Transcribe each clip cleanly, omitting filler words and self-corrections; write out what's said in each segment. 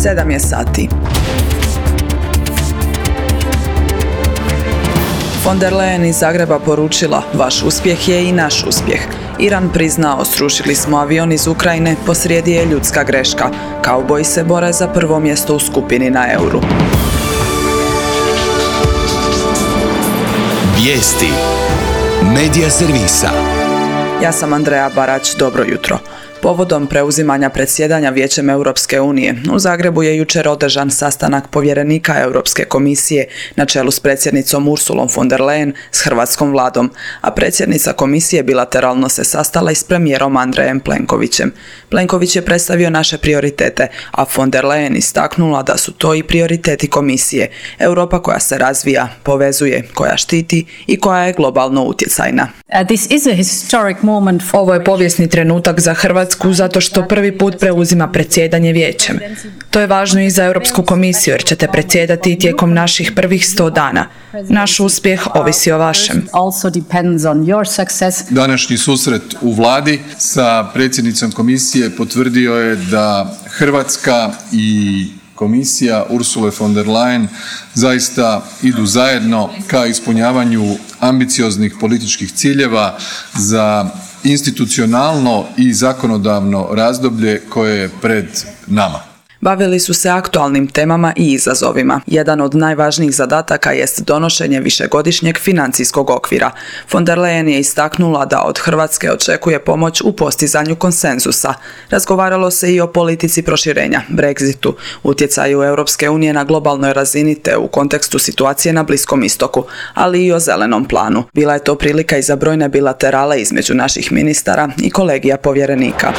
7 je sati. Von der Leyen iz Zagreba poručila: vaš uspjeh je i naš uspjeh. Iran priznao: srušili smo avion iz Ukrajine, posrijedi je ljudska greška. Kauboji se bore za prvo mjesto u skupini na Euru. Vijesti Medija servisa. Ja sam Andreja Barać, dobro jutro. Povodom preuzimanja predsjedanja Vijećem Europske unije, u Zagrebu je jučer održan sastanak povjerenika Europske komisije na čelu s predsjednicom Ursulom von der Leyen s hrvatskom vladom, a predsjednica komisije bilateralno se sastala i s premijerom Andrejem Plenkovićem. Plenković je predstavio naše prioritete, a von der Leyen istaknula da su to i prioriteti komisije. Europa koja se razvija, povezuje, koja štiti i koja je globalno utjecajna. Ovo je povijesni trenutak za Hrvatsku zato što prvi put preuzima predsjedanje Vijećem. To je važno i za Europsku komisiju jer ćete predsjedati tijekom naših prvih 100 dana. Naš uspjeh ovisi o vašem. Današnji susret u vladi sa predsjednicom komisije potvrdio je da Hrvatska i komisija Ursule von der Leyen zaista idu zajedno ka ispunjavanju ambicioznih političkih ciljeva za institucionalno i zakonodavno razdoblje koje je pred nama. Bavili su se aktualnim temama i izazovima. Jedan od najvažnijih zadataka jest donošenje višegodišnjeg financijskog okvira. Von der Leyen je istaknula da od Hrvatske očekuje pomoć u postizanju konsenzusa. Razgovaralo se i o politici proširenja, Brexitu, utjecaju Europske unije na globalnoj razini te u kontekstu situacije na Bliskom istoku, ali i o zelenom planu. Bila je to prilika i za brojne bilaterale između naših ministara i kolegija povjerenika.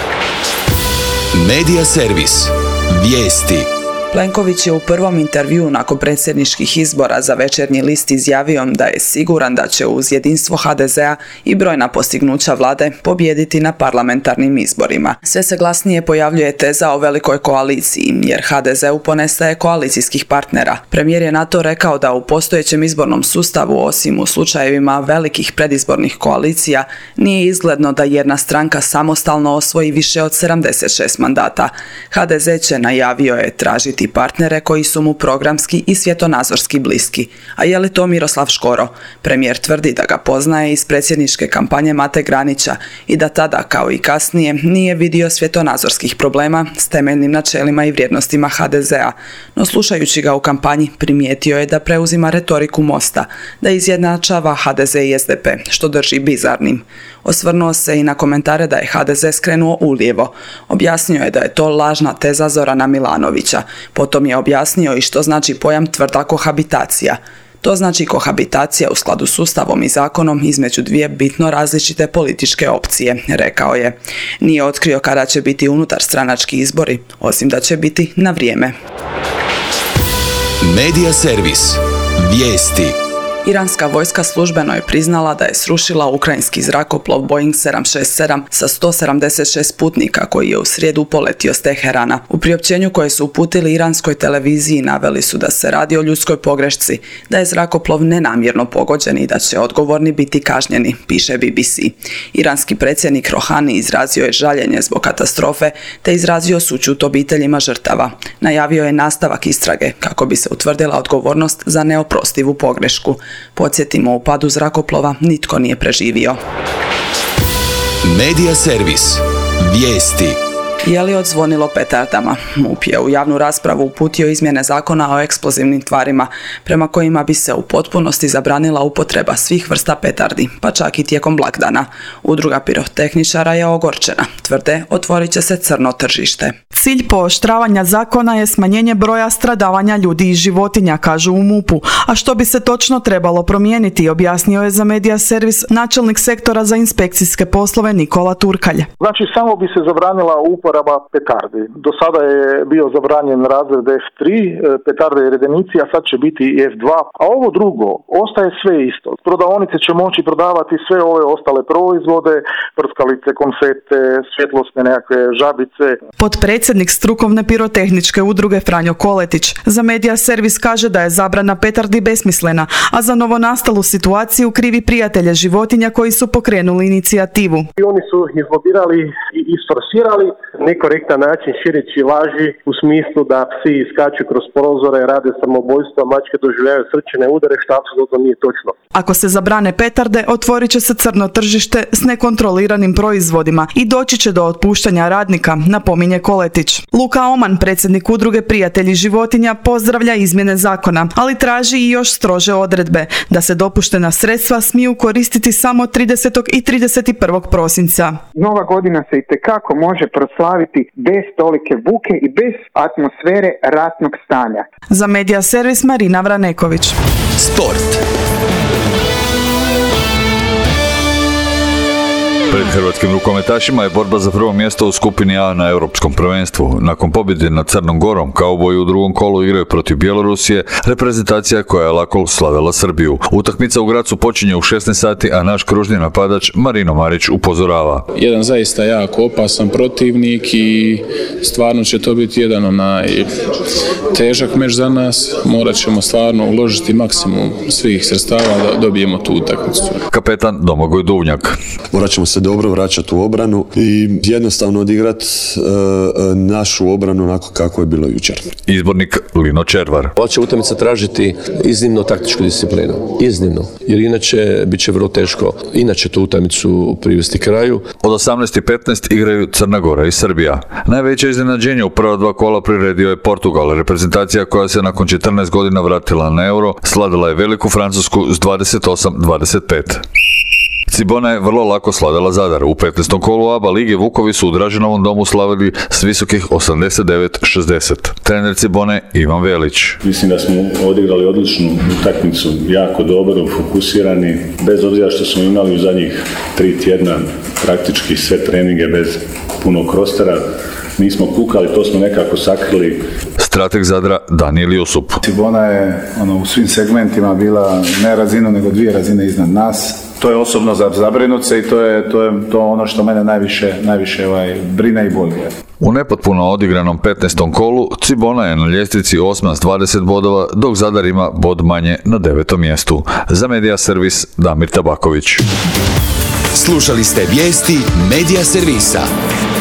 Medija servis. Vijesti. Plenković je u prvom intervjuu nakon predsjedničkih izbora za Večernji list izjavio da je siguran da će uz jedinstvo HDZ-a i brojna postignuća vlade pobijediti na parlamentarnim izborima. Sve se glasnije pojavljuje teza o velikoj koaliciji, jer HDZ-u ponestaje koalicijskih partnera. Premijer je na to rekao da u postojećem izbornom sustavu, osim u slučajevima velikih predizbornih koalicija, nije izgledno da jedna stranka samostalno osvoji više od 76 mandata. HDZ će, najavio je, tražiti partnere koji su mu programski i svjetonazorski bliski. A je li to Miroslav Škoro? Premijer tvrdi da ga poznaje iz predsjedničke kampanje Mate Granića i da tada, kao i kasnije, nije vidio svjetonazorskih problema s temeljnim načelima i vrijednostima HDZ-a. No slušajući ga u kampanji, primijetio je da preuzima retoriku Mosta, da izjednačava HDZ i SDP, što drži bizarnim. Osvrnuo se i na komentare da je HDZ skrenuo ulijevo. Objasnio je da je to lažna teza Zorana Milanovića. Potom je objasnio i što znači pojam tvrda kohabitacija. To znači kohabitacija u skladu s Ustavom i zakonom između dvije bitno različite političke opcije, rekao je. Nije otkrio kada će biti unutarstranački izbori, osim da će biti na vrijeme. Medija servis. Vijesti. Iranska vojska službeno je priznala da je srušila ukrajinski zrakoplov Boeing 767 sa 176 putnika koji je u srijedu poletio s Teherana. U priopćenju koje su uputili iranskoj televiziji naveli su da se radi o ljudskoj pogrešci, da je zrakoplov nenamjerno pogođen i da će odgovorni biti kažnjeni, piše BBC. Iranski predsjednik Rohani izrazio je žaljenje zbog katastrofe te izrazio sućut obiteljima žrtava. Najavio je nastavak istrage kako bi se utvrdila odgovornost za neoprostivu pogrešku. Podsjetimo, u padu zrakoplova nitko nije preživio. Medija servis. Vijesti. Je li odzvonilo petardama? MUP je u javnu raspravu uputio izmjene zakona o eksplozivnim tvarima, prema kojima bi se u potpunosti zabranila upotreba svih vrsta petardi, pa čak i tijekom blagdana. Udruga pirotehničara je ogorčena. Tvrde, otvorit će se crno tržište. Cilj pooštravanja zakona je smanjenje broja stradavanja ljudi i životinja, kažu u MUP-u. A što bi se točno trebalo promijeniti, objasnio je za Medija servis načelnik sektora za inspekcijske poslove Nikola Turkalj. Znači, samo bi se zabranila uporaba petardi. Do sada je bio zabranjen razred F3, petarde i redenici, a sad će biti i F2. A ovo drugo, ostaje sve isto. Prodavaonice će moći prodavati sve ove ostale proizvode, prskalice, konfete, svjetlosne nekakve žabice. Potpredsjednik strukovne pirotehničke udruge Franjo Koletić za Medija servis kaže da je zabrana petardi besmislena, a za novonastalu situaciju krivi prijatelje životinja koji su pokrenuli inicijativu. I oni su izlobirali i isforsirali nekorektan način šireći laži u smislu da psi iskaču kroz prozore, rade samoubojstva, mačke doživljavaju srčane udare, što apsolutno nije točno. Ako se zabrane petarde, otvorit će se crno tržište s nekontroliranim proizvodima i doći će do otpuštanja radnika, napominje Koletić. Luka Oman, predsjednik udruge Prijatelji životinja, pozdravlja izmjene zakona, ali traži i još strože odredbe, da se dopuštena sredstva smiju koristiti samo 30. i 31. prosinca. Nova godina se itekako može proslaviti bez tolike buke i bez atmosfere ratnog stanja. Za Medija servis Marina Vraneković. Sport. Pred hrvatskim rukometašima je borba za prvo mjesto u skupini A na Europskom prvenstvu. Nakon pobjede nad Crnom Gorom, kauboji u drugom kolu igraju protiv Bjelorusije, reprezentacija koja je lako slavila Srbiju. Utakmica u Gracu počinje u 16 sati, a naš kružni napadač Marino Marić upozorava. Jedan zaista jako opasan protivnik i stvarno će to biti jedan težak meč za nas. Morat ćemo stvarno uložiti maksimum svih sredstava da dobijemo tu utakmicu. Kapetan Domagoj Duvnjak. Morat ćemo se dobro vraćati u obranu i jednostavno odigrati našu obranu onako kako je bilo jučer. Izbornik Lino Červar. Ova će utakmica tražiti iznimno taktičku disciplinu. Iznimno. Jer inače bit će vrlo teško tu utakmicu privesti kraju. Od 18:15 igraju Crna Gora i Srbija. Najveće iznenađenje u prva dva kola priredio je Portugal. Reprezentacija koja se nakon 14 godina vratila na Euro slavila je veliku Francusku s 28-25. Cibona je vrlo lako slavila Zadar. U 15. kolu ABA lige Vukovi su u Draženovom domu slavili s visokih 89-60. Trener Cibone Ivan Velić. Mislim da smo odigrali odličnu utakmicu, jako dobro, fokusirani, bez obzira što smo imali u zadnjih 3 tjedna praktički sve treninge bez punog rostera. Nismo kukali, to smo nekako sakrili. Strateg Zadra Danijel Jusup. Cibona je u svim segmentima bila ne razinu nego 2 razine iznad nas. To je osobno za zabrinut se i to je ono što mene najviše brine i boli. U nepotpuno odigranom 15. kolu Cibona je na ljestvici 8 s 20 bodova, dok Zadar ima bod manje na 9. mjestu. Za Medija servis Damir Tabaković. Slušali ste vijesti Medija servisa.